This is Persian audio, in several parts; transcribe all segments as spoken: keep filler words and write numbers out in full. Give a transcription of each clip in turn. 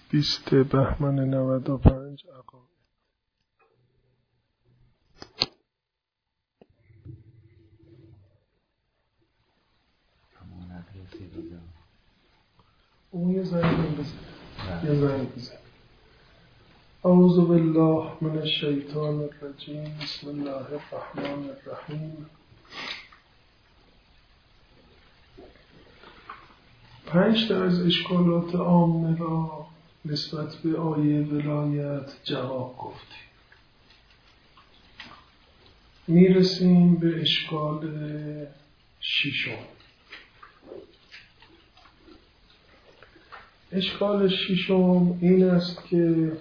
بیست بهمن نود و پنج عقاید. اون یه زنگ بزن یه زنگ بزن اعوذ بالله من الشیطان الرجیم بسم الله الرحمن الرحیم. پنج تا از اشکالات عامه را نسبت به آیه ولایت جواب گفتیم. میرسیم به اشکال ششم. اشکال ششم این است که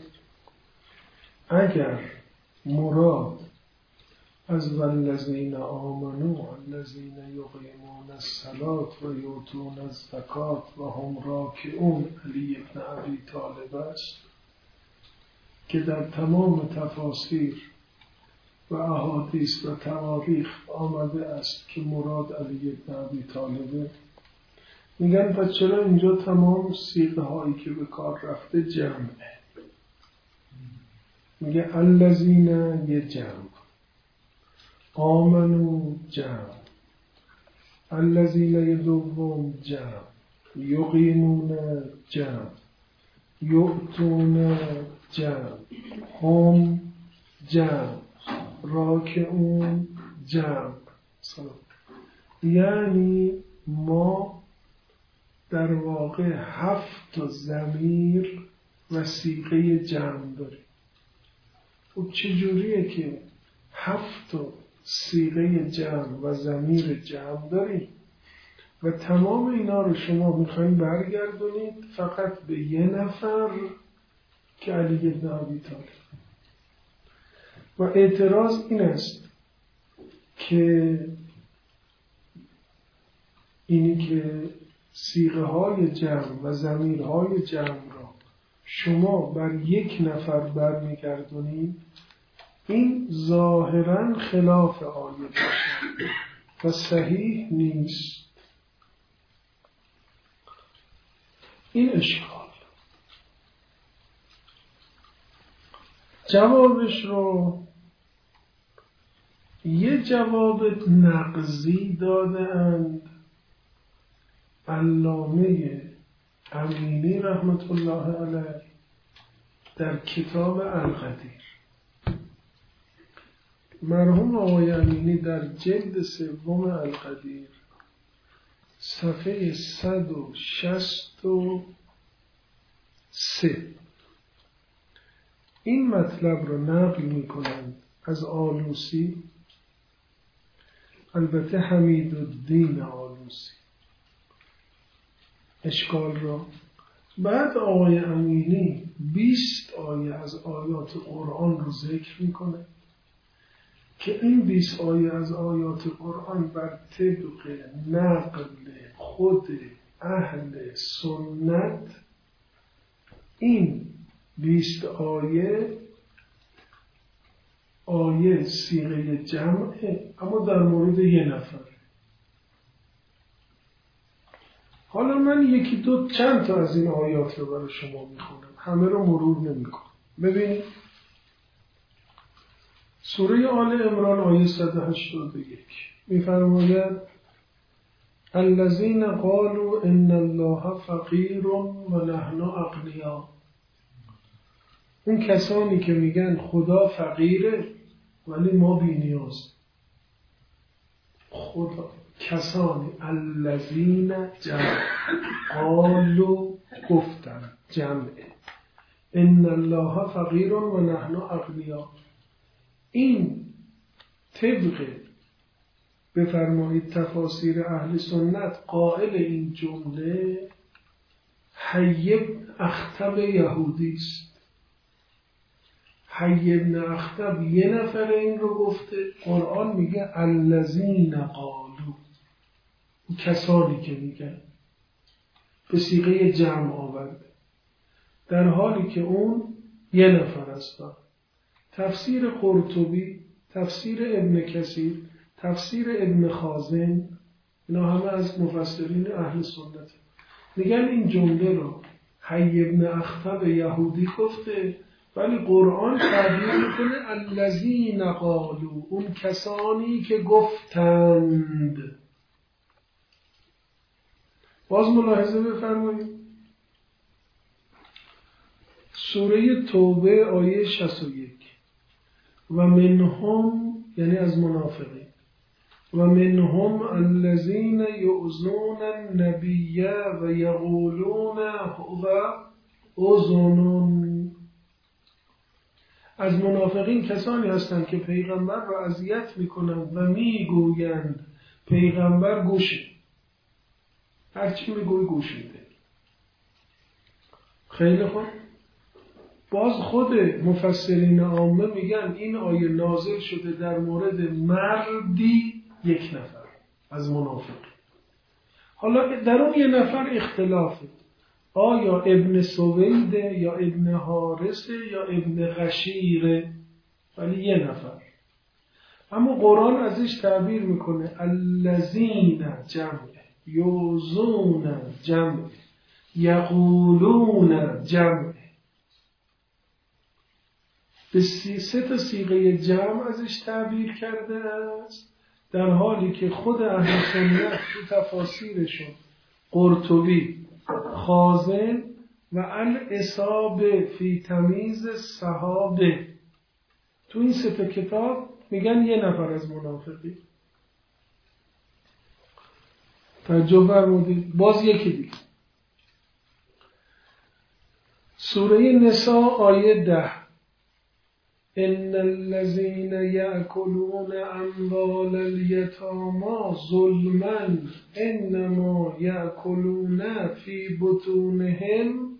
اگر مراد از والذین آمنوا الذین یقیمون الصلاة و یؤتون الزکاة و هم راکعون علی بن ابی طالب است که در تمام تفاسیر و احادیث و تواریخ آمده است که مراد علی بن ابی طالبه، میگن پس چرا اینجا تمام صیغه هایی که به کار رفته جمعه؟ میگه الذین یه جمع، آمنو جمع، الذین دوم جمع، یقیمون جمع، یؤتون جمع، هم جمع، راکعون جمع. یعنی ما در واقع هفت تا ضمیر و صیغه جمع داریم. و چجوریه که هفت تا صیغه جمع و ضمیر جمع داریم و تمام اینا رو شما میخواین برگردونید فقط به یه نفر که علی بن ابی طالب. و اعتراض این است که اینی که صیغه های جمع و ضمیر های جمع را شما بر یک نفر برمیگردونید، این ظاهراً خلاف آیه باشه و صحیح نیست. این اشکال جوابش رو یه جواب نقضی داده اند علامه امینی رحمت الله علیه در کتاب القدیر. مرحوم آقای امینی در جلد سوم القدیر صفحه صد و شصت و سه این مطلب رو نقل می کنند از آلوسی، البته حمید الدین آلوسی، اشکال را. بعد آقای امینی بیست آیه از آیات قرآن رو ذکر می کنه که این بیست آیه از آیات قرآن بر طبق نقل خود اهل سنت این بیست آیه آیه صیغه جمعه، اما در مورد یه نفر. حالا من یکی دو چند تا از این آیات رو برای شما میخونم، همه رو مرور نمیکنم. ببینید سوره آل عمران آیه صد و هشتاد و یک میفرماید الذین قالوا ان الله فقیر و نحن اغنیا. اون کسانی که میگن خدا فقیره ولی ما بی‌نیاز. خدا کسانی الذین جمع قالوا گفتن جمعه ان الله فقیر و نحن اغنیا. این طبق بفرمایید تفاسیر اهل سنت قائل این جمله حی بن اخطب یهودی است. حی بن اخطب یه نفر این رو گفته، قرآن میگه الذین قالوا، کسانی که میگن، به صیغه جمع آورده، در حالی که اون یه نفر است. تفسیر قرطبی، تفسیر ابن کثیر، تفسیر ابن خازن، اینا همه از مفسرین اهل سنت میگن این جمله رو حی ابن اخطب یهودی گفته، ولی قرآن تعبیر میکنه الذین قالوا، اون کسانی که گفتند. باز ملاحظه بفرمایید سوره توبه آیه شصت و یک، و منهم یعنی از منافقین، و منهم الذین یؤذون النبی و یقولون هو اذن. از منافقین کسانی هستند که پیغمبر را اذیت میکنند و میگویند پیغمبر گوشه، هرچی میگوی گوش میده. خیلی خوب، باز خود مفسرین عامه میگن این آیه نازل شده در مورد مردی یک نفر از منافق. حالا در اون یه نفر اختلافه، آیا ابن سویده یا ابن حارثه یا ابن غشیره، ولی یه نفر. اما قرآن ازش تعبیر میکنه الذین جمعه، یوزون جمعه، یقولون جمعه. به سه تا صیغه جمع ازش تعبیر کرده است، در حالی که خود اهل سنت تو تفاسیرشون قرطبی، خازن و الاصابه فی تمیز صحابه، تو این سه تا کتاب میگن یه نفر از منافقی. توجه فرمودید. باز یکی دیگه سوره نساء آیه ده، ان الذين يأكلون اموال اليتامى ظلما انما يأكلون في بطونهم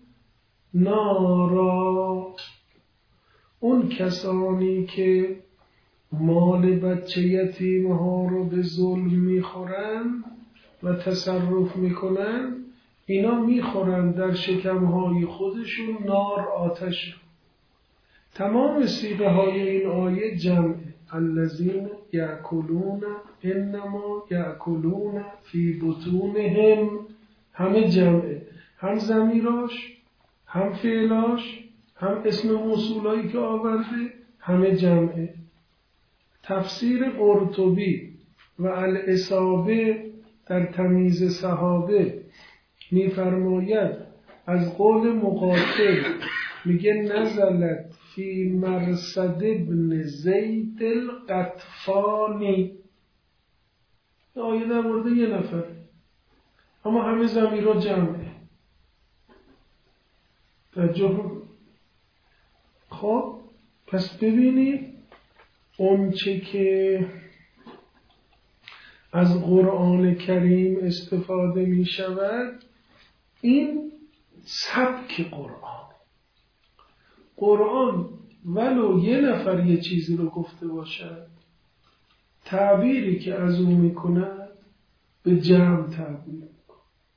نارا. اون کسانی که مال بچه یتیم ها رو به ظلم میخورن و تصرف میکنن، اینا میخورن در شکمهای خودشون نار، آتش. تمام صیغه های این آیه جمعه، الذین یأکلون انما یأکلون فی بطونهم، همه جمعه، هم ضمیراش، هم فعلاش، هم اسم موصولایی که آورده، همه جمعه. تفسیر قرطبی و الاصابه در تمیز صحابه میفرماید از قول مقاتل، میگه نزلت فی مرصد ابن زید القطفانی. آیه در مورد یه نفر، اما همه ضمیرها جمعه. توجه. خب پس ببینید اون چه که از قرآن کریم استفاده می شود، این سبک قرآن. قرآن ولو یه نفر یه چیزی رو گفته باشد، تعبیری که از اون می کند به جمع تعبیر می کند.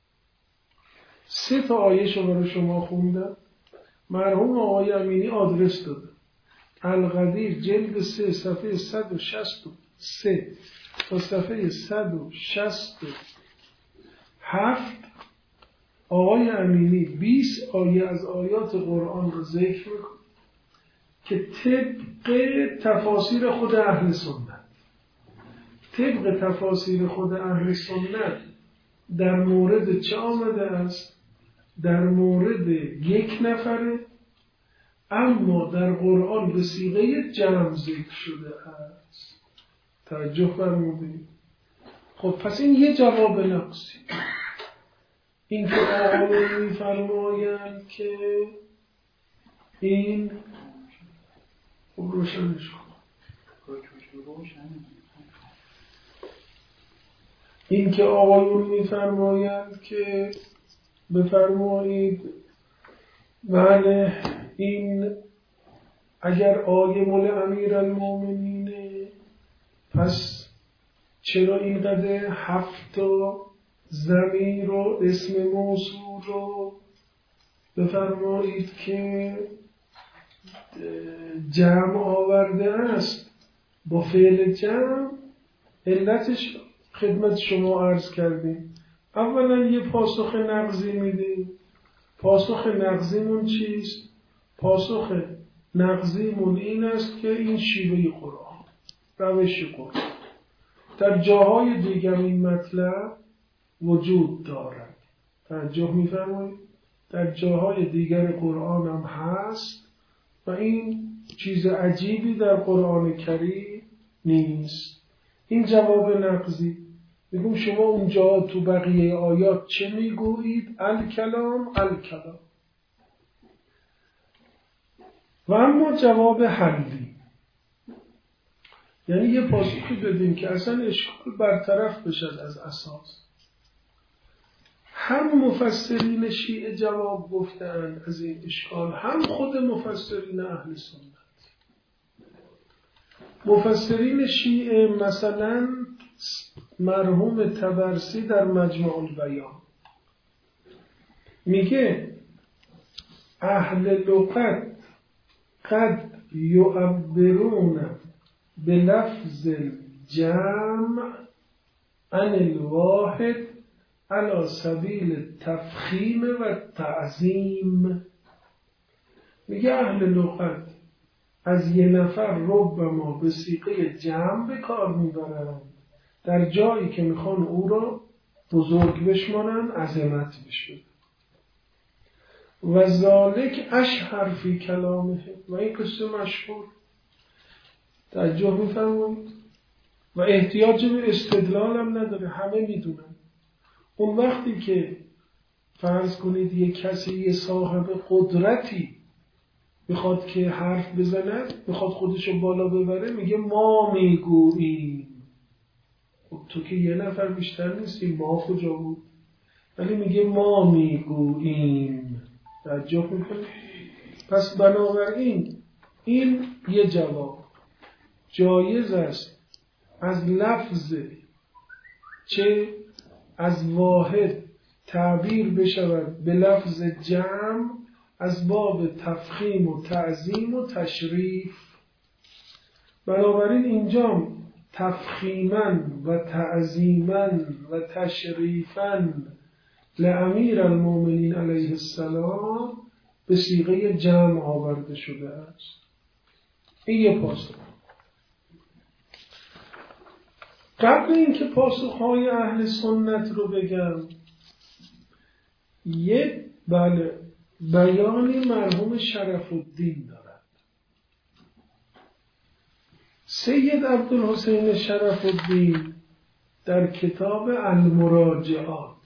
سه تا آیه رو برای شما خوندم. مرحوم آقای امینی آدرس داده، القدیر جلد سه صفحه صد و شصت و سه تا صفحه صد و شصت و هفت. آقای امینی بیست آیه از آیات قرآن رو ذکر میکنه که طبق تفاسیر خود اهل سنت، طبق تفاسیر خود اهل سنت در مورد چه آمده است؟ در مورد یک نفره، اما در قرآن به صیغه جمع ذکر شده است. توجه فرمودید. خب پس این یه جواب نقصی. این که آقایون می‌فرمایند که این خب روشنش کن. این که آقایون می‌فرمایند که بفرمایید بله این اگر آیه مال امیرالمومنینه، پس چرا اینقدر هفت ضمیر و اسم موصول رو بفرمایید که جمع آورده است با فعل جمع؟ علتش خدمت شما عرض کردیم. اولا یه پاسخ نقضی میدیم، پاسخ نقضیمون چیست؟ پاسخ نقضیمون این است که این شیوه قرآن، روش قرآن در جاهای دیگر این مطلب وجود دارد. توجه می‌فرمایید؟ در جاهای دیگر قرآن هم هست و این چیز عجیبی در قرآن کریم نیست. این جواب نقضی. میگم شما اونجا تو بقیه آیات چه میگویید؟ الکلام الکلام. و اما جواب حلی، یعنی یه پاسخی بدیم که اصلا اشکال برطرف بشد از اساس. هم مفسرین شیعه جواب گفتند از این اشکال، هم خود مفسرین اهل سنت. مفسرین شیعه مثلا مرحوم طبرسی در مجمع البیان میگه اهل لغت قد یعبرون به لفظ جمع عن الواحد علی سبیل تفخیم و تعظیم. میگه اهل لغت از یه نفر رب ما به صیغه جمع به کار میبرند در جایی که میخوان او را بزرگ بشمانن، عظمت بشه. و ذالک اشهر فی کلامه، و این قصه مشهور. توجه میفرمایید؟ و احتیاج به استدلال هم نداره، همه میدونن. اون وقتی که فرض کنید یک کسی یه صاحب قدرتی میخواد که حرف بزنه، میخواد خودشو بالا ببره، میگه ما میگوییم. خب تو که یه نفر بیشتر نیستی، ما کجا بود؟ ولی میگه ما میگوییم. توجه میکنید؟ پس بنابراین این یه جواب. جایز است از لفظ چه از واحد تعبیر بشود به لفظ جمع از باب تفخیم و تعظیم و تشریف. بنابراین اینجا تفخیما و تعظیما و تشریفا لامیر المؤمنین علیه السلام به صیغه جمع آورده شده است. این یه پاسخ. قبل اینکه پاسخهای اهل سنت رو بگم، یه بله بیانی مرحوم شرف الدین دارد. سید عبدالحسین شرف الدین در کتاب المراجعات،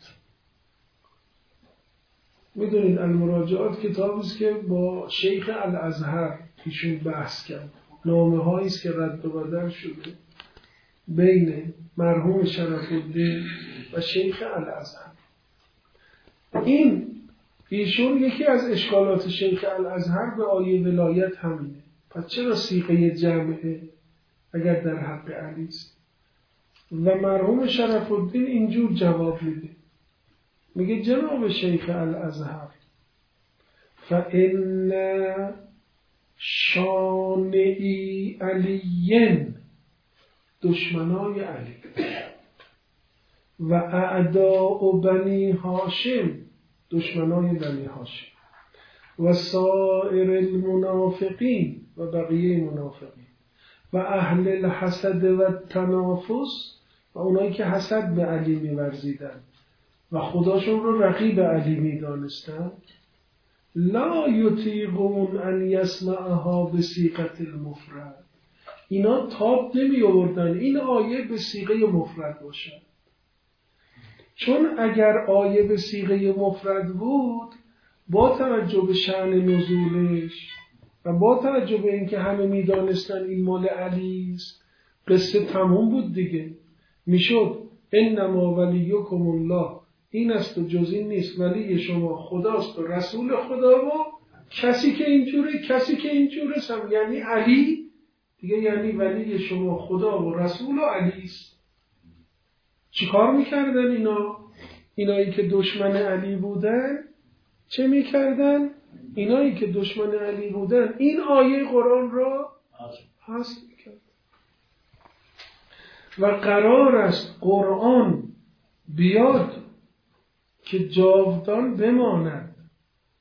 میدونید المراجعات کتابی است که با شیخ الازهر ایشون بحث کرد، نامه هایی است که رد و بدل شده بین مرحوم شرف الدین و شیخ الازهر. این ایشون یکی از اشکالات شیخ الازهر به آیه ولایت همینه. پس چرا صیغه جمعه اگر در حق علی است؟ و مرحوم شرف الدین اینجور جواب میده، میگه جناب شیخ الازهر فإن شانعی علیین، دشمنای علی، و اعداء بنی هاشم، دشمنای بنی هاشم، و سایر المنافقین، و بقیه منافقین، و اهل الحسد و تنافس، و اونایی که حسد به علی می‌ورزیدن و خداشون رو رقیب علی می‌دانستن، لا یطیقون ان یسمعها بصیغه المفرد، اینا تاب نمی آوردن این آیه به صیغه مفرد باشه. چون اگر آیه به صیغه مفرد بود، با توجه به شأن نزولش و با توجه به اینکه همه میدانستن این مال علی است، قصه تموم بود دیگه. میشد انما ولیکم الله، این است و جز این نیست، ولی شما خداست و رسول خدا و کسی که اینجوره کسی که اینجوره هم یعنی علی دیگه، یعنی ولی شما خدا و رسول و علی است. چیکار میکردن اینا؟ اینایی که دشمن علی بودن چه میکردن؟ اینایی که دشمن علی بودن این آیه قرآن را حذف میکردن. و قرار است قرآن بیاد که جاودان بماند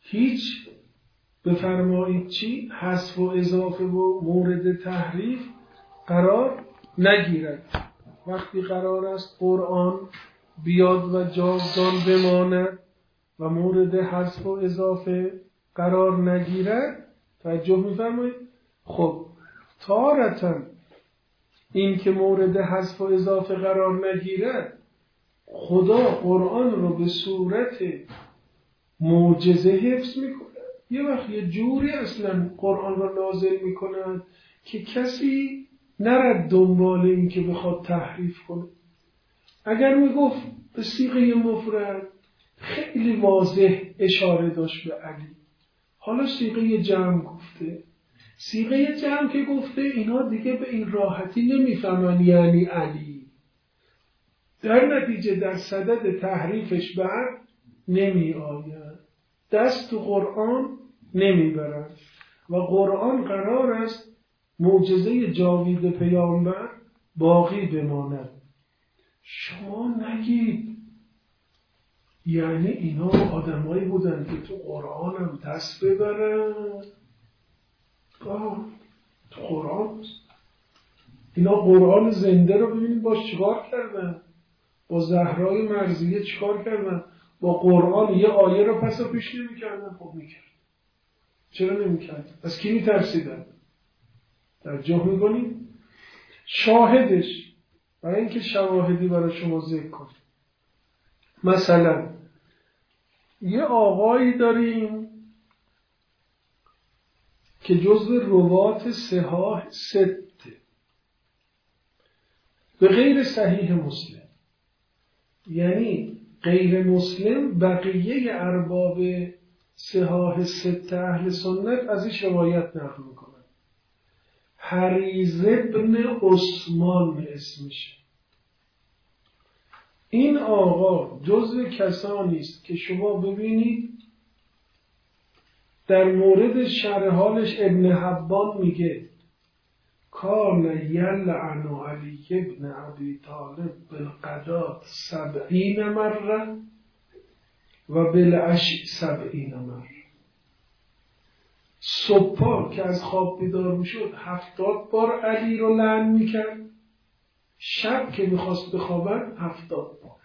هیچ بفرمایید چی؟ حذف و اضافه و مورد تحریف قرار نگیرد. وقتی قرار است قرآن بیاد و جاودان بماند و مورد حذف و اضافه قرار نگیرد، توجه می‌فرمایید؟ خب تارةً این که مورد حذف و اضافه قرار نگیرد، خدا قرآن رو به صورت معجزه حفظ میکنه. یه وقت یه جوری اصلا قرآن رو نازل میکنند که کسی نرد دنبال این که بخواد تحریف کنه. اگر میگفت به صیغه مفرد خیلی واضح اشاره داشت به علی، حالا صیغه جمع گفته. صیغه جمع که گفته اینا دیگه به این راحتی نمیفهمن یعنی علی، در نتیجه در صدد تحریفش بر نمی آید، دست تو قرآن نمی برد و قرآن قرار است معجزه جاوید پیامبر باقی بماند. شما نگید یعنی اینا آدمایی بودن که تو قرآن هم دست ببرن. آه تو قرآن اینا قرآن زنده رو ببینید باش چیکار کردن، با زهرای مرضیه چیکار کردن، با قرآن یه آیه رو پس و پیش نمی کردن. خب می کرد. چرا نمی کرد؟ از کی می ترسیدن؟ توجه می کنید؟ شاهدش برای اینکه شواهدی برای شما ذکر کنم، مثلا یه آقایی داریم که جزو روات صحاح سته به غیر صحیح مسلم، یعنی غیر مسلم بقیه ارباب صحاح سته اهل سنت ازش روایت نقل میکنن. حریز ابن عثمان اسمشه. این آقا جزو کسانی است که شما ببینید در مورد شرح حالش ابن حبان میگه کان یلعن علی ابن ابی طالب بالقدات سبعین مره و بالعشی سبعین مره. صبح که از خواب بیدار میشد هفتاد بار علی رو لعن میکرد، شب که میخواست بخوابن هفتاد بار.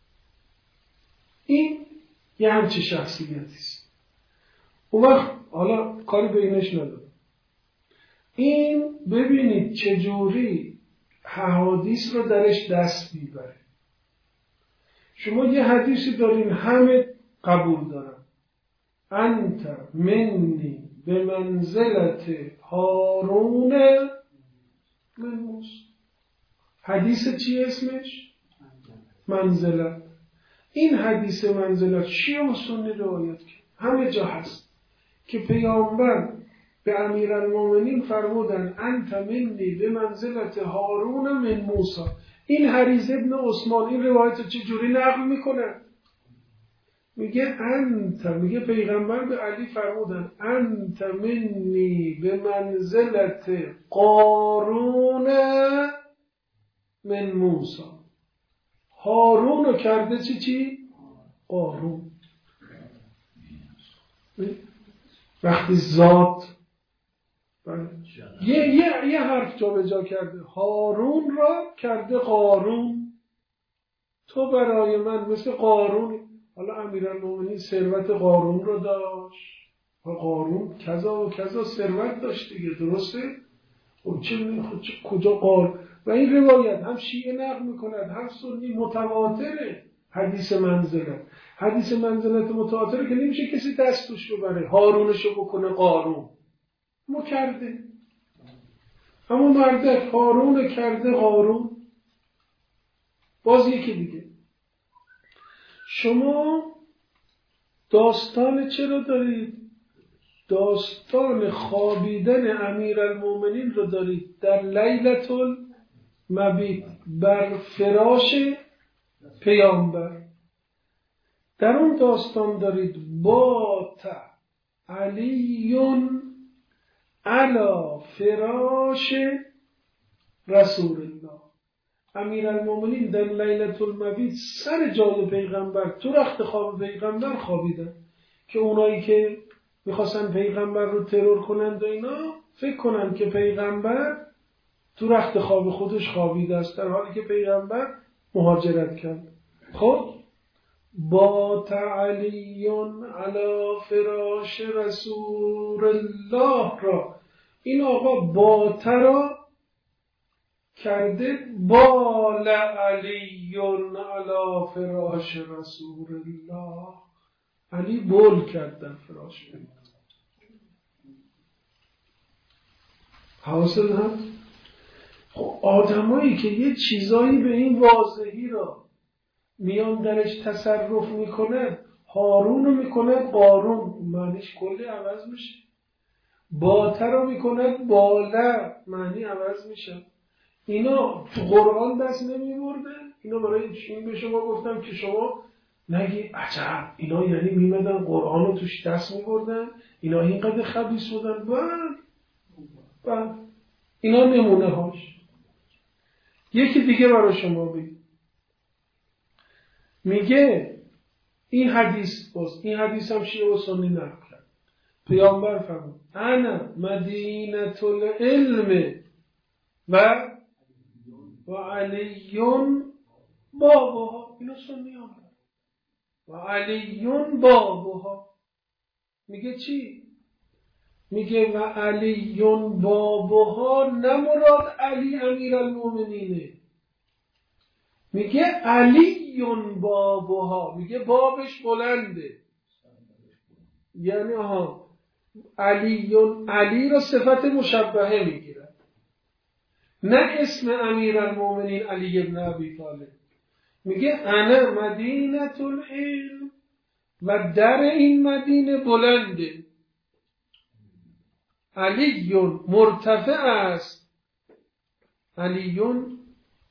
این یه همچه شخصیتیست. اون وقت حالا کاری به اینش ندارم. این ببینید چجوری حدیث رو درش دست میبره. شما یه حدیثی دارین همه قبول دارن، انت منی به منزلت هارون من موسی. حدیث چی اسمش؟ منزلت. این حدیث منزلت شیعه و سنی روایت کرد، همه جا هست که پیامبر به امیرالمومنین فرمودن انت منی به منزلت هارون من موسی. این حریز ابن عثمان این روایت چجوری نقل میکنه؟ میگه انت، میگه پیغمبر به علی فرمودن انت منی به منزلت قارون من موسی. هارون رو کرده چی چی؟ قارون. وقتی ذات یه, یه, یه حرف جا به جا کرده، هارون را کرده قارون. تو برای من مثل قارون. حالا امیرالمومنین ثروت قارون رو داشت و قارون کذا و کذا ثروت داشت دیگه، درسته؟ خب چه کجا قار و این روایت هم شیعه نقل میکند هم سنی متواتره. حدیث منزلت حدیث منزلت متواتره که نمیشه کسی دستش ببره هارونشو بکنه قارون. ما کرده اما مردک هارون کرده قارون. باز یکی دیگه شما داستان چرا دارید؟ داستان خوابیدن امیرالمومنین رو دارید در لیلة المبیت بر فراش پیامبر. در اون داستان دارید بات علیون علی فراش رسول الله. امیرالمومنین در لیلة المبیت سر جای پیغمبر تو رخت خواب پیغمبر خوابیدن. که اونایی که میخواستن پیغمبر رو ترور کنند و اینا فکر کنند که پیغمبر تو رخت خواب خودش خوابیده است، در حالی که پیغمبر مهاجرت کرد. خب بات علی علی فراش رسول الله را این آقا بات را کرده بال علی علی فراش رسول الله. علی بول کرد در فراش پیغمبر. حاصل هم خب آدمایی که یه چیزایی به این واضحی را میان درش تصرف میکنه، هارون رو میکنه قارون، معنیش کلی عوض میشه. باته رو میکنه باله، معنی عوض میشه. اینا تو قرآن دست نمیبرده. اینا برای چین به شما گفتم که شما نگی عجب اینا یعنی میمدن قرآن رو توش دست میبردن، اینا اینقدر خبیث بودن. بعد بعد اینا نمونه هاش. یکی دیگه برای شما بگی، میگه این حدیث باز این حدیث هم شیعه و سنی نقل کرد. پیامبر فرمود انا مدینة العلم و و علیون بابها. اینا سنی هم و علیون بابها. میگه چی؟ میگه و علیون بابها، نه مراد علی امیر المومنینه، میگه علیون بابها، میگه بابش بلنده. یعنی ها علیون، علی را صفت مشبهه میگیره، نه اسم امیر المومنین علی ابن ابی طالب. میگه انا مدینة العلم و در این مدینه بلنده. علیون مرتفع است. علیون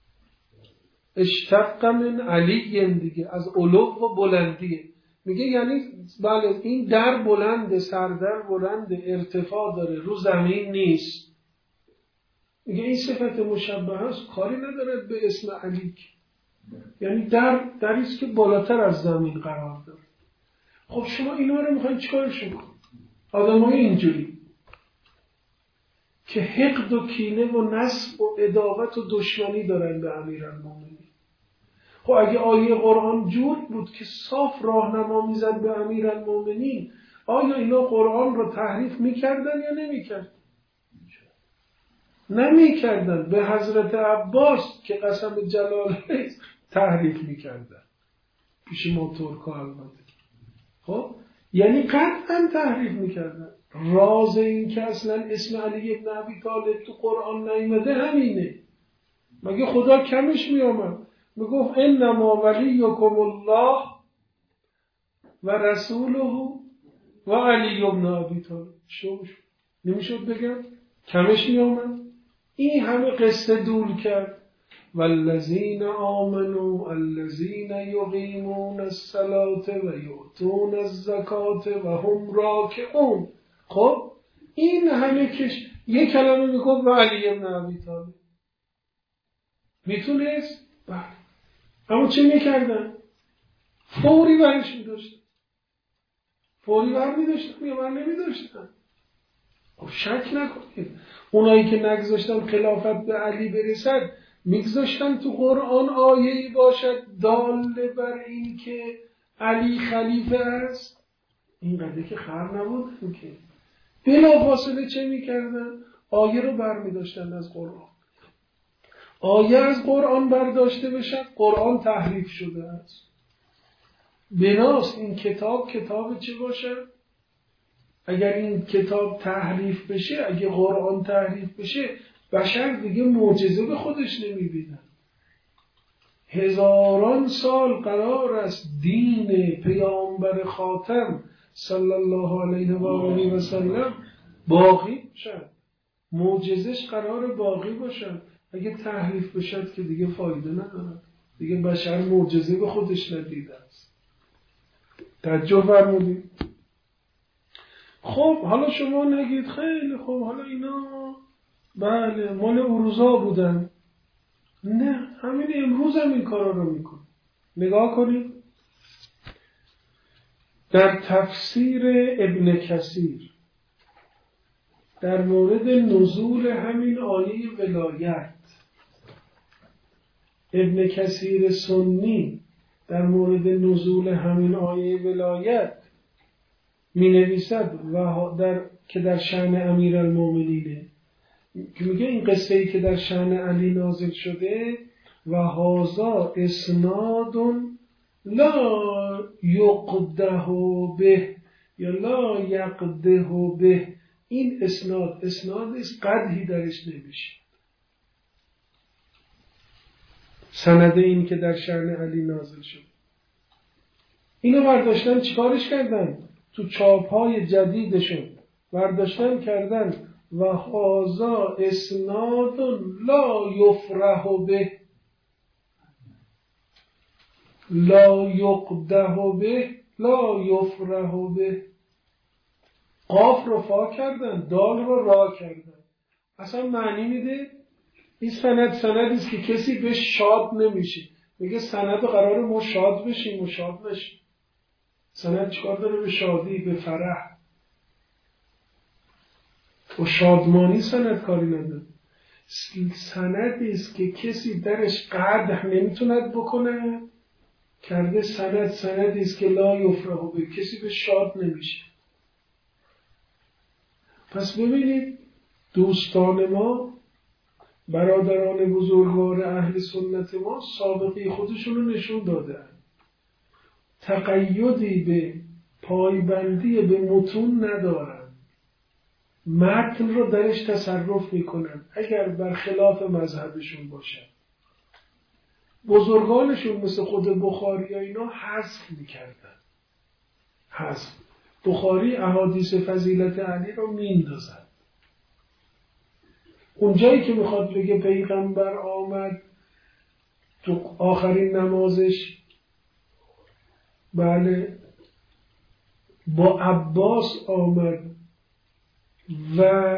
اشتق من علی دیگه، از علو و بلندیه. میگه یعنی بله این در بلنده، سردر بلنده، ارتفاع داره، رو زمین نیست. میگه این صفت مشبهه است، کاری نداره به اسم علی. یعنی در دریست که بالاتر از زمین قرار داره. خب شما اینا رو میخواین چیکارشون کنید؟ آدمای اینجوری که حقد و کینه و نسب و عداوت و دشمنی دارن به امیرالمومنین. خب اگه آیه قرآن جور بود که صاف راهنما میزد به امیرالمومنین، آیا اینا قرآن رو تحریف میکردن یا نمیکردن؟ نمیکردن. به حضرت عباس که قسم جلاله تحریف میکردن، پیش ما ترکا البته. خب یعنی قطعا تحریف میکردن. راز این که اصلا اسم علی ابن ابی طالب تو قرآن نیامده همینه. مگه خدا کمش میامد میگفت انما ولیکم الله و رسوله و علی ابن ابی طالب. شوش نمیشد بگم کمش میامد؟ این همه قصه دول کرد. والذین آمنوا الذین یقیمون الصلاة و یؤتون الزکاة و هم راکعون. خب این همه کش یک کلمه میگفت و علی ابن ابی طالب. میتونست؟ بله. اما چه میکردن؟ فوری برش میداشتن. فوری بر میداشتن یا بر نمیداشتن؟ خب شک نکنید اونایی که نگذاشتن خلافت به علی برسد، میگذاشتن تو قرآن آیه‌ای باشد داله بر این که علی خلیفه است. این قضیه که خبر نبود که بلافاصله چه میکردن؟ آیه رو بر میداشتن از قرآن. آیه از قرآن برداشته بشد، قرآن تحریف شده است. بناست این کتاب کتاب چه باشد؟ اگر این کتاب تحریف بشه، اگه قرآن تحریف بشه، بشر دیگه معجزه به خودش نمیبینه. هزاران سال قرار است دین پیامبر خاتم صلی الله علیه و آله و سلم باقی باشد، معجزش قرار باقی باشد. اگه تحریف بشد که دیگه فایده نداره، دیگه بشر معجزه به خودش ندیده است. توجه فرمودید؟ خب حالا شما نگید خیلی خب حالا اینا بله مال اروزا بودن. نه، همین امروز هم این کارا رو میکن. نگاه کنید در تفسیر ابن کثیر در مورد نزول همین آیه ولایت، ابن کثیر سنی در مورد نزول همین آیه ولایت می نویسد و در که در شأن امیرالمومنینه، که میگه این قصه ای که در شأن علی نازل شده و هذا اسناد لا یقده به یا لا یقده به، این اسناد اسناد است قدحی درش نمیشه. سند این که در شأن علی نازل شد، اینو برداشتن چیکارش کردن؟ تو چاپ‌های جدیدشون برداشتن کردن و هذا اسناد لا یفرح به لا یقده به لا یفرح به، قاف رو فا کردن، دال رو را کردن. اصلا معنی میده این سند سندی است که کسی به شاد نمیشه. میگه سند قراره ما شاد بشیم و شاد بشیم. سند چیکار داره به شادی، به فرح و شادمانی؟ سند کاری نداره. سندی است که کسی درش قدح نمیتوند بکنه کرده. سند سندی است که لا یفرح به، کسی به شاد نمیشه. پس ببینید دوستان ما، برادران بزرگوار اهل سنت ما سابقه خودشون رو نشون دادن. تقیدی به پایبندی به متون ندارن، متن رو درش تصرف میکنن اگر برخلاف مذهبشون باشن. بزرگانشون مثل خود بخاری اینا حذف میکردن. حذف بخاری احادیث فضیلت علی رو میندازن. اونجایی که میخواد بگه پیغمبر آمد تو آخرین نمازش بله با عباس آمد و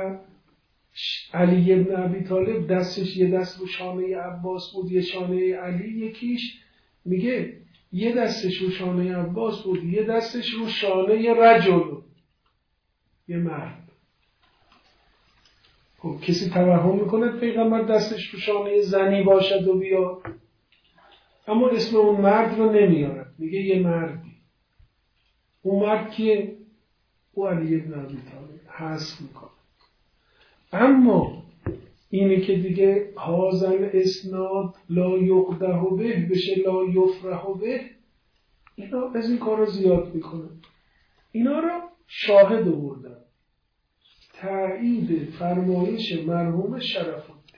علی ابن ابی طالب دستش یه دست رو شانه عباس بود یه شانه علی، یکیش میگه یه دستش رو شانه عباس بود یه دستش رو شانه رجل، یه مرد. خب کسی توهم میکنه پیغمبر دستش رو شانه زنی باشد و بیا، اما اسم اون مرد رو نمیارد، میگه یه مردی. اون مرد که او علی ابن ابی طالب حذف میکنه. اما اینی که دیگه هازن اسناد لا یقده به بشه لا یفرح به، اینا از این کار رو زیاد میکنه. اینا رو شاهد آوردن تایید فرمایش مرحوم شرف الدین.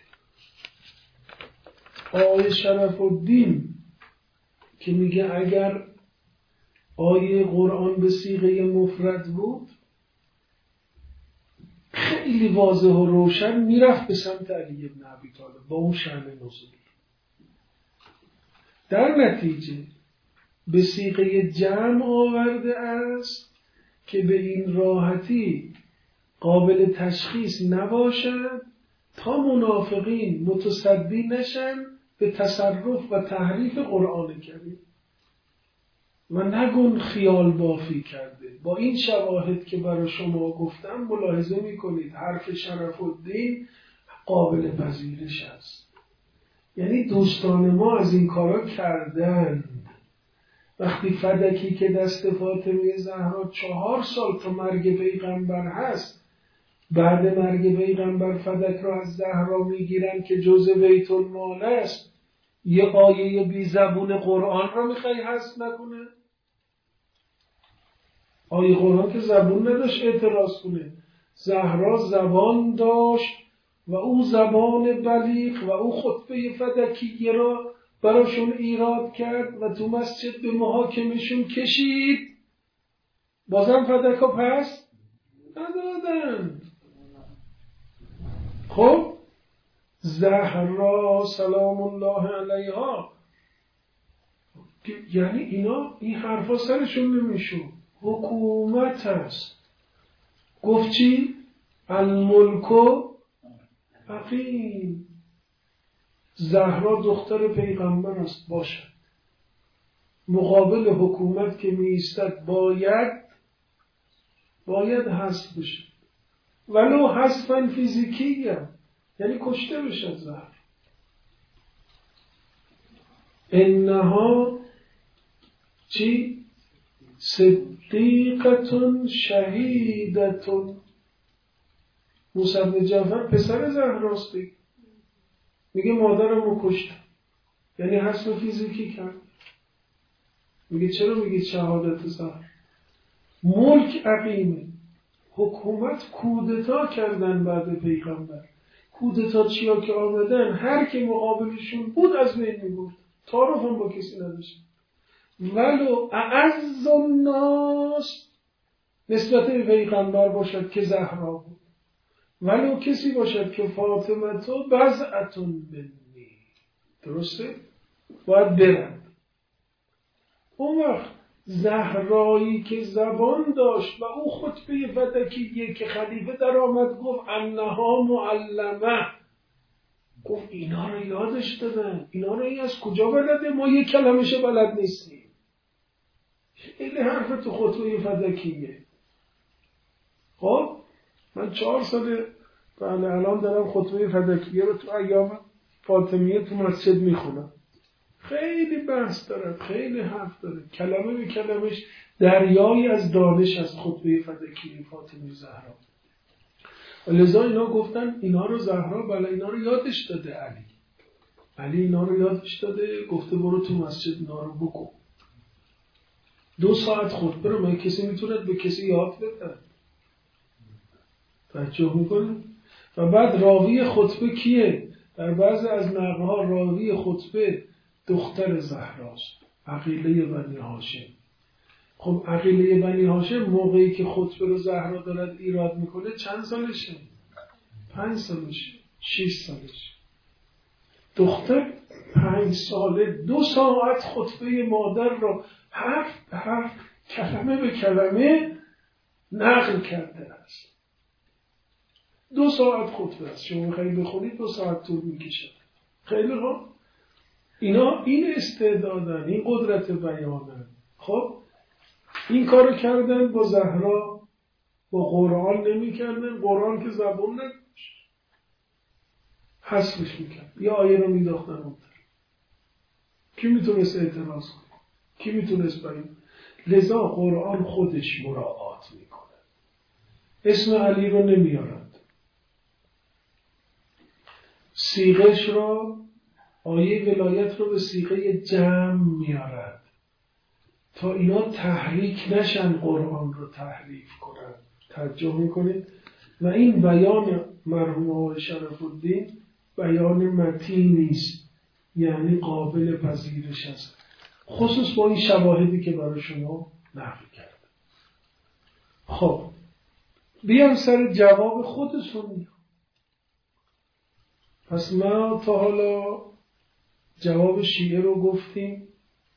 آیه شرف الدین که میگه اگر آیه قرآن به صیغه مفرد بود خیلی واضح و روشن میرفت به سمت علی ابن ابی طالب با اون شأن نزول. در نتیجه به صیغه جمع آورده است که به این راحتی قابل تشخیص نباشد تا منافقین متصدی نشن به تصرف و تحریف قرآن کریم و نگون خیال بافی کرده. با این شواهد که برای شما گفتم ملاحظه میکنید حرف شرف الدین قابل پذیرش است. یعنی دوستان ما از این کارا کردن. وقتی فدکی که دست فاطمه زهرا چهار سال تا مرگ پیغمبر هست، بعد مرگ پیغمبر فدک را از زهرا میگیرن که جزء بیت المال است، یه آیه بی زبون قرآن را میخوای حذف نکنه؟ آیه قرآن که زبون نداشت اعتراض کنه. زهرا زبان داشت و او زبان بلیغ و او خطبه فدکیه را براشون ایراد کرد و تو مسجد به محاکمشون کشید. بازم فدکا پس ندادن. خب زهرا سلام الله علیها، یعنی اینا این حرفا سرشون نمیشون. حکومت هست. گفت چی؟ الملک حقیم. زهرا دختر پیغمبر است باشد. مقابل حکومت که می ایستد باید باید حذف بشه، ولو حذفاً فیزیکی هم. یعنی کشته بشه زهر. انها چی؟ صدیقتون شهیدتون. موسی بن جعفر پسر زهراست دیگه، میگه مادرمو کشتم، یعنی حذف فیزیکی کرد. میگه چرا؟ میگه شهادت زهر. ملک عقیمه، حکومت کودتا کردن بعد پیغمبر. کودتا چیا که آمدن هر که مقابلشون بود از بین میبرد، تعارف هم با کسی نداشت. ولو اعز الناس نسبت به پیغمبر باشد که زهرا بود، ولو کسی باشد که فاطمه تو بضعتون منی، درسته؟ باید برند. اون وقت زهرایی که زبان داشت و او خطبه فدکیه که خلیفه در آمد گفت انها معلمه، گفت اینا رو یادش دادن، اینا رو این از کجا بلده؟ ما یک کلمش بلد نیستیم. این حرف تو خطبه فدکیه. خب من چهار ساله بله الان دارم خطبه فدکیه رو تو ایام فاطمیه تو مسجد میخونم. خیلی بحث داره، خیلی حرف داره، کلمه به کلمش دریایی از دانش از خطبه فدکیه فاطمه زهرا. لذا اینا گفتن اینا رو زهرا بله اینا رو یادش داده علی. علی اینا رو یادش داده، گفته برو تو مسجد اینا رو بکن. دو ساعت خطبه رو من کسی میتونه به کسی یاد بده؟ توجه میکنه؟ و بعد راوی خطبه کیه؟ در بعضی از نقل‌ها راوی خطبه دختر زهراست، عقیله بنی هاشم. خب عقیله بنی هاشم موقعی که خطبه رو زهرا دارد ایراد میکنه چند سالشه؟ پنج سالشه، شیش سالشه. دختر پنج ساله دو ساعت خطبه مادر رو حرف به حرف کلمه به کلمه نقل کرده است. دو ساعت خطبه است، شما خیلی بخونید دو ساعت طول میکشه. خیلی خوب، اینا این استعدادن، این قدرت بیانن. خب این کارو کردن با زهرا، با قرآن نمی کردن. قرآن که زبون نداشت، حذفش میکرد، یا آیه رو میداختن اونتر. کی میتونست اعتراض کنه؟ کی میتونست بیان؟ لذا قرآن خودش مراعات میکنه، اسم علی رو نمیارد، صیغه‌اش را، آیه ولایت رو به صیغه جمع میارد تا اینا تحریک نشن قرآن رو تحریف کنن. توجه میکنید؟ و این بیان مرحوم آقای شرف الدین بیان متینی است، یعنی قابل پذیرش است، خصوص با این شواهدی که برای شما نقل کرد. خب بیام سر جواب خودتون. پس ما تا حالا جواب شیعه رو گفتیم،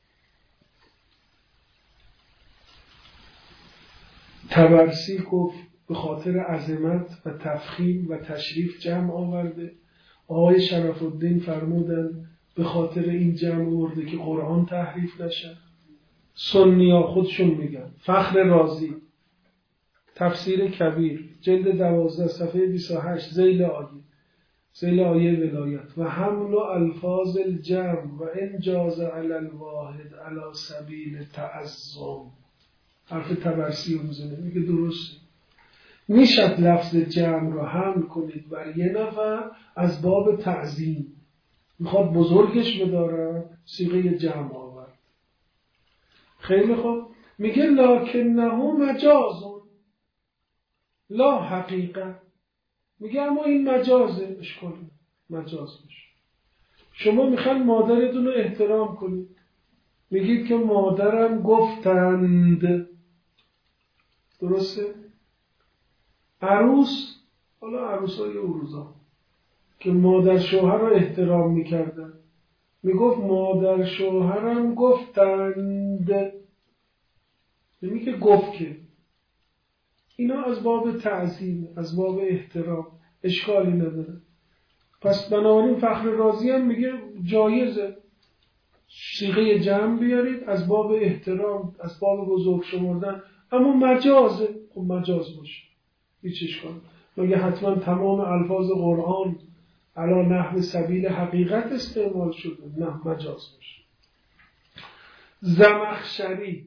طبرسی گفت به خاطر عظمت و تفخیم و تشریف جمع آورده. آقای شرف الدین فرمودن به خاطر این جمع آورده که قرآن تحریف نشه. سنیا خودشون میگن. فخر رازی تفسیر کبیر جلد دوازده صفحه بیست و هشت ذیل آیه ذیل آیه ولایت و حمل الفاظ الجمع و انجاز علی الواحد علی سبیل تعظم. حرف طبرسی رو میزنه، میگه درسته، میشد لفظ جمع رو حمل کنید بر یه نفر از باب تعظیم، میخواد بزرگش بداره صیغه جمع آورد. خیلی خوب، میگه لکنه مجازون لا حقیقه، میگه اما این مجازه، اشکال مجاز میشه. شما میخوان مادرتون رو احترام کنید، میگید که مادرم گفتند، درسته؟ عروس، حالا عروسای اون روزا که مادر شوهر رو احترام میکردن، میگفت مادر شوهرم گفتند، نمی که گفت که. اینا از باب تعظیم، از باب احترام، اشکالی نداره. پس بنابراین فخر رازی هم میگه جایزه، صیغه جمع بیارید از باب احترام، از باب بزرگ شمردن، اما مجازه، خب مجاز باشه، هیچ اشکال. مگه حتما تمام الفاظ قرآن علی نحو سبیل حقیقت استعمال شده؟ نه، مجاز باشه. زمخشری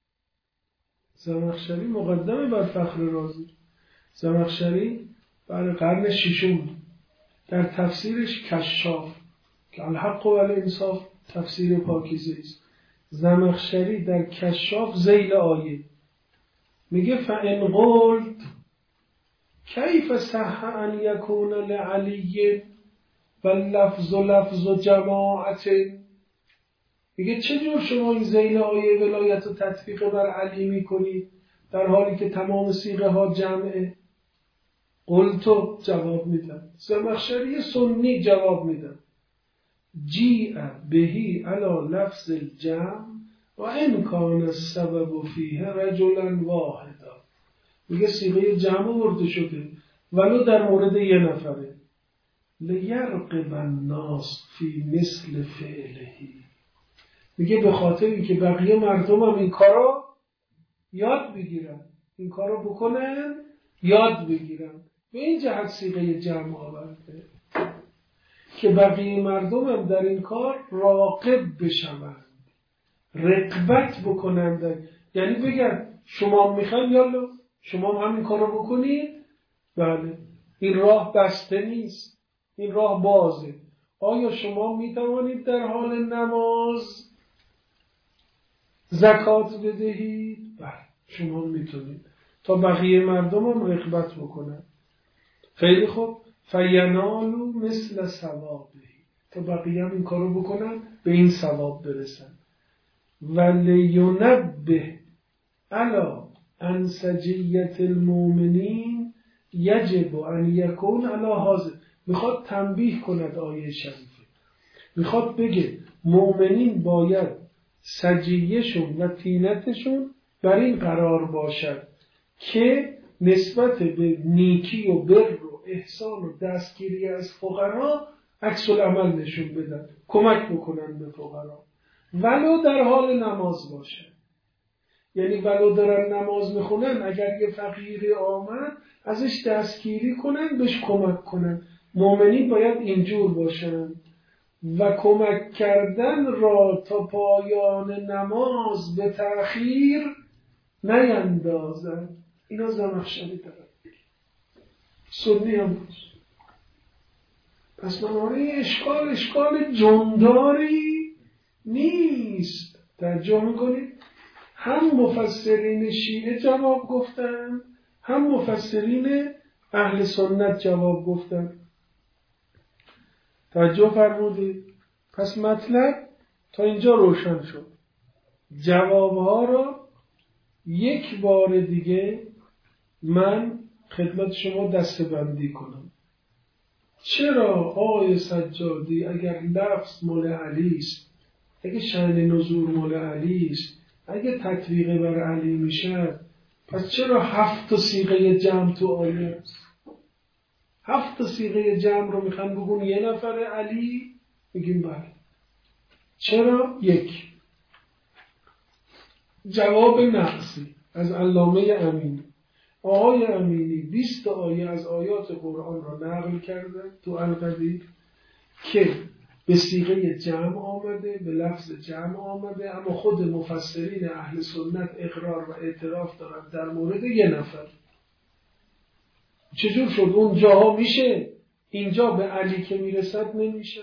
زمخشری مقدمه بر فخر رازی. زمخشری برای قرن ششم در تفسیرش کشاف که الحق و الانصاف تفسیر پاکیزه است، زمخشری در کشاف ذیل آیه میگه فَإِنْ قُلْتَ کیف صح ان یکون لعلی واللفظ لفظ جماعت. میگه چجور شما این ذیل آیه ولایت و تطبیق بر علی میکنید در حالی که تمام صیغه ها جمعه؟ قلتو جواب میدن، زمخشری سنی جواب میدن، جیع بهی علی لفظ الجمع و ان کان السبب فیه رجلا واحدا. میگه صیغه جمع ورده شده ولو در مورد یه نفره، لیرقب الناس فی مثل فعلهی. میگه به خاطر اینکه بقیه مردم هم این کارو یاد بگیرن، این کارو بکنن یاد بگیرن. به این جهت صیغه جمع آورده که بقیه مردم هم در این کار راقب بشوند، رقبت بکنند. یعنی بگن شما میخواین یالا شما هم همین کارو بکنید. بله، این راه بسته نیست، این راه بازه. آیا شما میتوانید در حال نماز زکات بدهید؟ بله، شما میتونید، تا بقیه مردم هم رقبت بکنن. خیلی خوب، فینالو مثل ثوابه، تا بقیه هم این کارو بکنن به این ثواب برسن. ولیونبه علا انسجیت المؤمنین یجب ان یکون علا حاضر. میخواد تنبیه کند آیه شریفه، میخواد بگه مؤمنین باید سجیهشون و طینتشون بر این قرار باشد که نسبت به نیکی و بر و احسان و دستگیری از فقرا عکس العمل نشون بدن، کمک بکنن به فقرا، ولو در حال نماز باشه. یعنی ولو دارن نماز میخونن، اگر یه فقیری آمد ازش دستگیری کنن، بهش کمک کنن. مؤمنین باید اینجور باشن و کمک کردن را تا پایان نماز به تأخیر نیندازن. اینا زمخشری دارن، سنی هم بود. پس بنابراین اشکال اشکال جنداری نیست. توجه میکنید؟ هم مفسرین شیعه جواب گفتن، هم مفسرین اهل سنت جواب گفتن. توجه فرمودید؟ پس مطلب تا اینجا روشن شد. جوابها را یک بار دیگه من خدمت شما دسته‌بندی کنم. چرا آقای سجادی اگر لفظ مال علی است، اگه شأن نزول مال علی است، اگه تطبیق بر علی میشه، پس چرا هفت صیغه جمع تو آیه است؟ هفت صیغه جمع رو میخوان بگون یه نفر علی؟ میگیم بله. چرا؟ یک، جواب نقصی از علامه امینی. آقای امینی بیست آیه از آیات قرآن را نقل کرده تو القدیر که به صیغه جمع آمده، به لفظ جمع آمده، اما خود مفسرین اهل سنت اقرار و اعتراف دارند در مورد یه نفر. چجور شد اون جاها میشه، اینجا به علی که میرسد نمیشه؟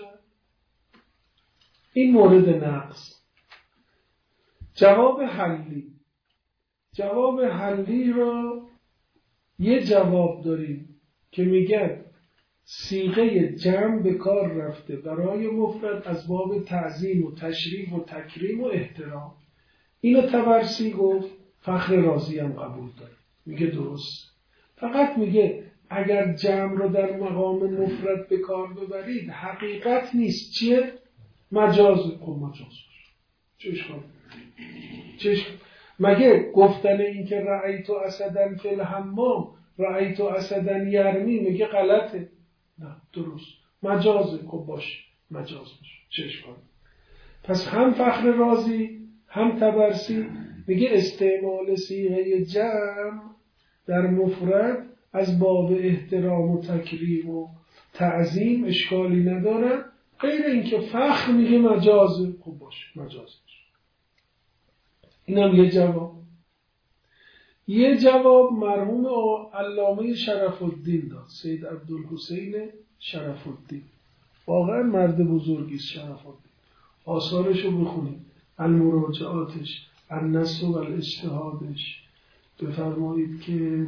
این مورد نقص. جواب حلی، جواب حلی را یه جواب داریم که میگن صیغه جمع به کار رفته برای مفرد از باب تعظیم و تشریف و تکریم و احترام. اینو طبرسی گفت، فخر رازی هم قبول داره، میگه درست. فقط میگه اگر جمع رو در مقام مفرد به کار ببرید حقیقت نیست. چیه؟ مجاز. خب مجاز چش کن چش مگه گفتن این که رأیتو اسدن فی الحمام رأیتو اسدن یرمی میگه غلطه؟ نه، درست، مجازه. خب باشه، مجاز باشه، چش کن. پس هم فخر رازی هم طبرسی میگه استعمال صیغه جمع در مفرد از باب احترام و تکریم و تعظیم اشکالی نداره، غیر اینکه فخر میگه مجازه. خوب باشه مجاز باشه. اینم یه جواب. یه جواب مرحوم علامه شرف الدین داد، سید عبدالحسین شرف الدین. واقعا مرد بزرگی است شرف الدین. آثارشو بخونید، المراجعاتش، النصر و الاجتهادش. بفرمایید که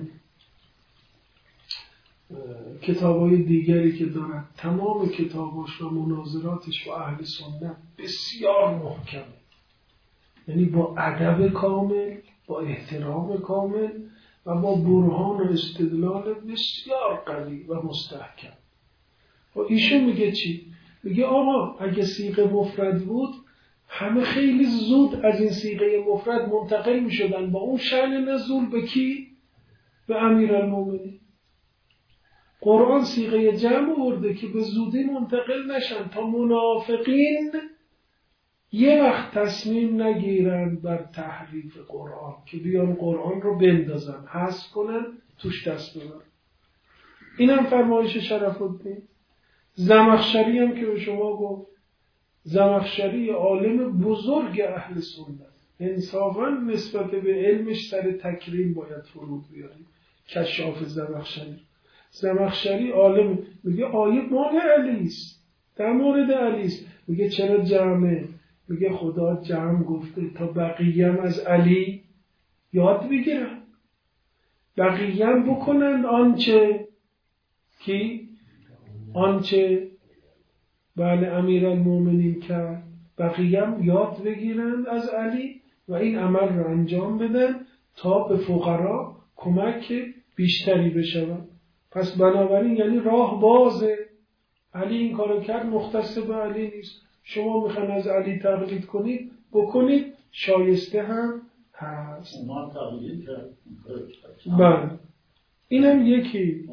کتابای دیگری که دارد، تمام کتاباش و مناظراتش با اهل سنت بسیار محکمه، یعنی با ادب کامل، با احترام کامل و با برهان و استدلال بسیار قوی و مستحکم. و ایشون میگه چی؟ میگه آقا اگه صیغه مفرد بود همه خیلی زود از این صیغه مفرد منتقل میشدن با اون شأن نزول به کی؟ به امیرالمومنین. قرآن صیغه جمع آورده که به زودی منتقل نشن تا منافقین یه وقت تصمیم نگیرن بر تحریف قرآن که بیان قرآن رو بندازن، حذف کنن، توش دست ببرن. اینم فرمایش شرف الدین. زمخشری هم که به شما گفت، زمخشری عالم بزرگ اهل سنت، انصافا نسبت به علمش سر تکریم باید فرود بیاریم. کشاف زمخشری. زمخشری عالم میگه آیه مال علیست، در مورد علیست. میگه چرا جمعه؟ میگه خدا جمع گفته تا بقیه‌ام از علی یاد بگیرن، بقیه‌ام بکنند آنچه کی؟ آنچه بله امیرالمومنین کرد، بقیه‌ام یاد بگیرند از علی و این عمل رو انجام بدن تا به فقرا کمک بیشتری بشود. پس بنابراین یعنی راه بازه. علی این کارو کرد، مختص به علی نیست. شما میخواین از علی تقلید کنید بکنید، شایسته هم هست. ما تقلید کرد. بله. اینم یکی.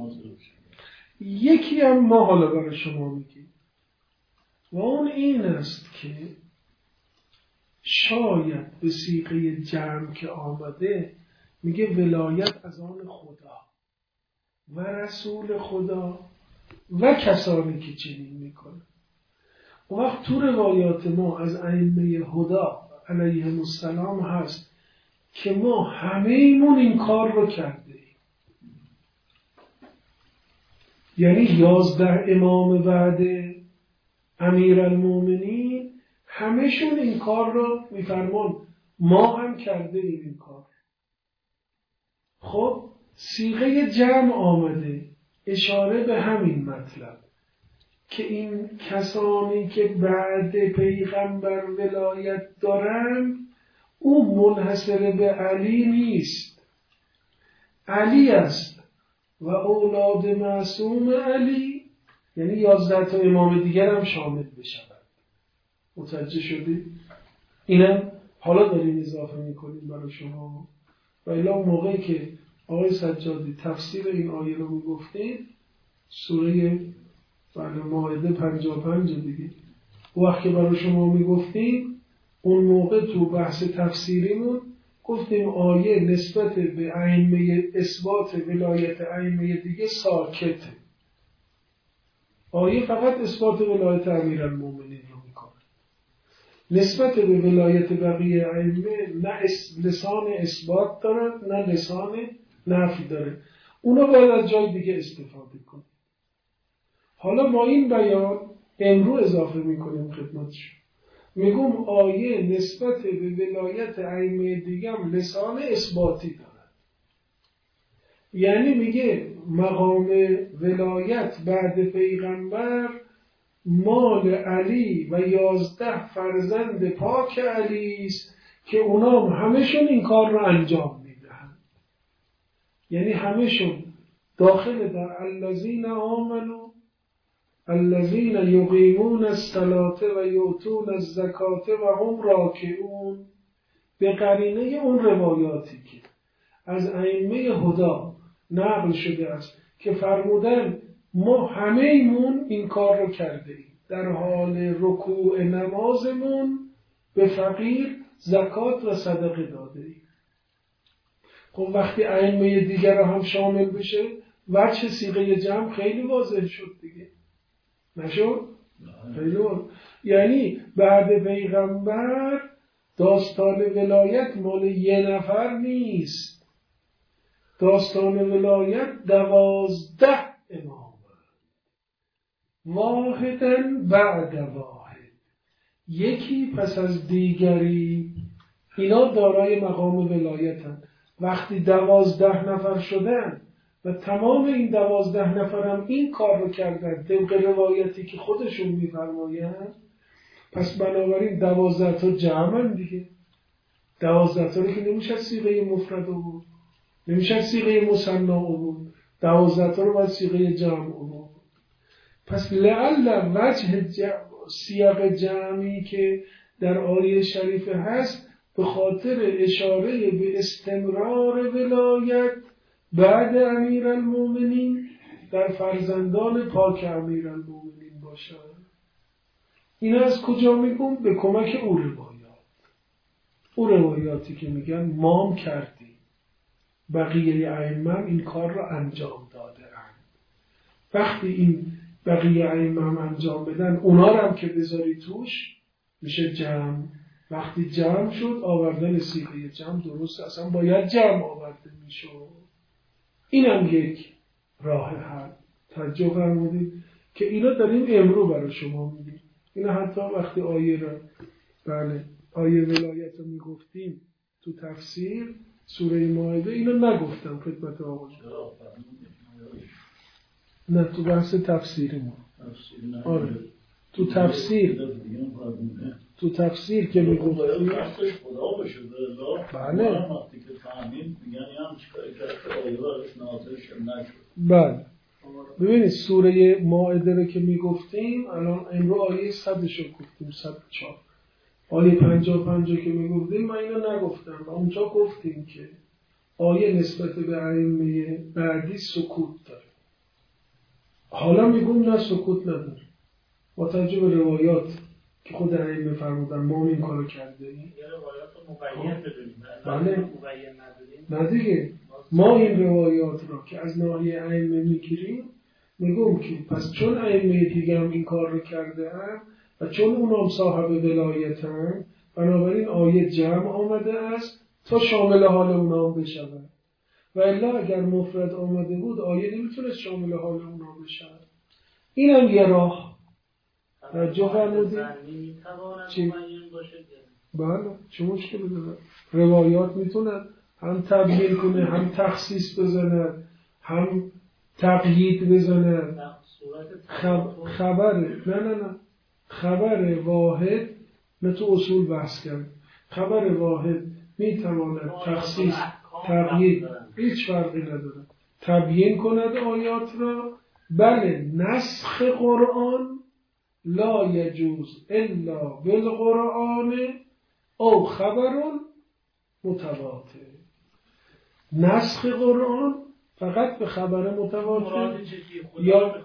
یکی هم ما حالا برای شما میگیم و اون این است که شاید به صیغه جمع که آمده میگه ولایت از آن خدا و رسول خدا و کسانی که چنین میکنه. و وقت تو روایات ما از ائمه هدا علیهم السلام هست که ما همه ایمون این کار رو کرده ایم. یعنی یازده امام بعد امیرالمومنین همهشون این کار رو میفرمان، ما هم کرده ایم این کار. خب صیغه جمع آمده اشاره به همین مطلب که این کسانی که بعد پیغمبر ولایت دارند او منحصر به علی نیست، علی است و اولاد معصوم علی، یعنی یازده تا امام دیگر هم شامل بشوند. متوجه شدید؟ اینم حالا داریم اضافه میکنیم برای شما. و الا موقعی که آقای سجادی تفسیر این آیه رو میگفتید، سوره بله مائده پنجاه و پنج دیگه، وقتی برای شما میگفتیم اون موقع تو بحث تفسیریمون گفتیم آیه نسبت به ائمه اثبات ولایت ائمه دیگه ساکته. آیه فقط اثبات ولایت امیرالمومنین رو میکنه. نسبت به ولایت بقیه ائمه نه لسان اثبات داره نه لسان نفی داره. اونا باید از جای دیگه استفاده کنه. حالا ما این بیان امرو اضافه میکنیم خدمتشون. میگم آیه نسبت به ولایت ائمه دیگه هم لسان اثباتی دارد. یعنی میگه مقام ولایت بعد پیغمبر مال علی و یازده فرزند پاک علی است که اونا همشون این کار رو انجام میدهند. یعنی همشون داخل در الذین آمنوا الذین یقیمون الصلاة و یؤتون الزکاة و هم راکعون، به قرینه اون روایاتی که از ائمه هدا نقل شده است که فرمودن ما همه ایمون این کار رو کرده ایم. در حال رکوع نمازمون به فقیر زکات و صدقه داده ایم. خب وقتی ائمه دیگر هم شامل بشه وجه صیغه جمع خیلی واضح شد دیگه، نشد؟ خیلی واضح. یعنی بعد پیغمبر داستان ولایت مال یه نفر نیست، داستان ولایت دوازده امام واحدن بعد واحد، یکی پس از دیگری، اینا دارای مقام ولایتن. وقتی دوازده نفر شدن و تمام این دوازده نفرم این کار رو کردن طبق روایتی که خودشون میفرمایند، پس بنابراین دوازده تا جمعن دیگه. دوازده تا رو که نمیشه صیغه مفرد بود، نمیشه صیغه مثنا بود، دوازده تا رو باید صیغه جمع بود. پس لعل وجه سیاق جمعی که در آیه شریفه هست به خاطر اشاره به استمرار ولایت بعد امیرالمومنین در فرزندان پاک امیرالمومنین باشد. این از کجا میگم؟ به کمک او روایات، او روایاتی که میگن مام کردیم، بقیه ائمه این کار را انجام داده اند. وقتی این بقیه ائمه انجام بدن اونا رو هم که بذاری توش میشه جمع. وقتی جمع شد آوردن صیغه جمع درست، اصلا باید جمع آورده میشد. اینم یک راه حل. توجه فرمودید که اینا داریم امرو برای شما میگیم. اینا حتی وقتی آیه را بله آیه ولایت رو میگفتیم تو تفسیر سوره مائده اینا نگفتم خدمت آقا جان. نه تو بحث تفسیر ما. آره تو تفسیر تو تفسیر که میگفتیم خدا باشه بله وقتی که فهمید میگن هم چیکار کرد آیه براش نازل شد نشد. بله ببینید سوره مائده رو که میگفتیم الان امروز آیه صد شو گفتیم، صد و چهار. آیه پنجاه و پنج که میگفتیم من اینو نگفتم و اونجا گفتیم که آیه نسبت به ائمه بعدی سکوت داره. حالا میگم نه سکوت نداره، با توجه به روایات که خود ائمه فرمودن ما این کارو کرده ایم. یه روایات رو مبین بدونیم بله مبین ندونیم نه دیگه. ما این روایات رو که از ناحیه ائمه میگیریم میگم که پس چون ائمه دیگه هم این کار رو کرده هم و چون اونام صاحب ولایت هم بنابراین آیه جمع آمده است تا شامل حال اونام بشود، و الا اگر مفرد آمده بود آیه نمیتونست شامل حال اونا بشود. این هم یه راه. توجه فرمودید؟ چی؟ بله چه مشکلی داره؟ روایات میتونن هم تبیین کنه، هم تخصیص بزنه، هم تقیید بزنه. خب... خبره نه نه نه خبر واحد نه تو اصول بحث کرد. خبر واحد میتواند تخصیص تقیید هیچ فرقی نداره تبیین کند آیات را. بله نسخ قرآن لا یجوز الا بالقرآن او خبر متواتر. نسخ قرآن فقط به خبر متواتر یا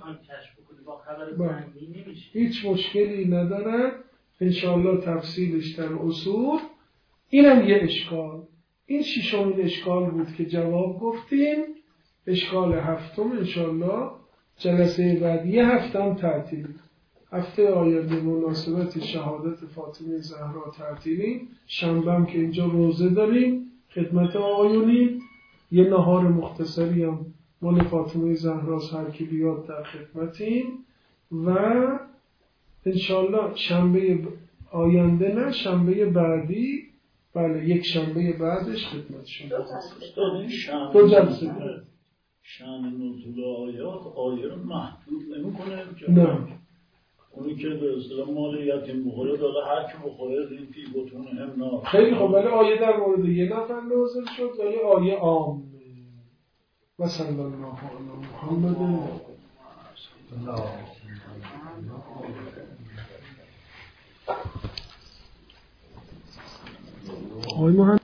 هیچ مشکلی نداره. انشاءالله تفصیلش در اصول. اینم یه اشکال. این ششمین اشکال بود که جواب گفتیم. اشکال هفتم انشاءالله جلسه بعد یه هفتم تعطیلی. هفته آینده مناسبت شهادت فاطمه زهرا تعطیلی. شنبه که اینجا روزه داریم خدمت آقایونی. یه نهار مختصری هم مال فاطمه زهرا هر کی بیاد در خدمتیم. و انشاءالله شنبه آینده نه شنبه بعدی بله یک شنبه بعدش خدمت شما. دو جلسه شأن نزول آیات آیه رو محدود نمی‌کنه. نه اونی که به اصطلاح مال یتیم بخوره داره هر کی بخوره ریتی بتونه هم نه. خیلی خوب. ولی آیه در مورد یه نفر نازل شد ولی آیه عام. و صلی الله علی محمد. آقای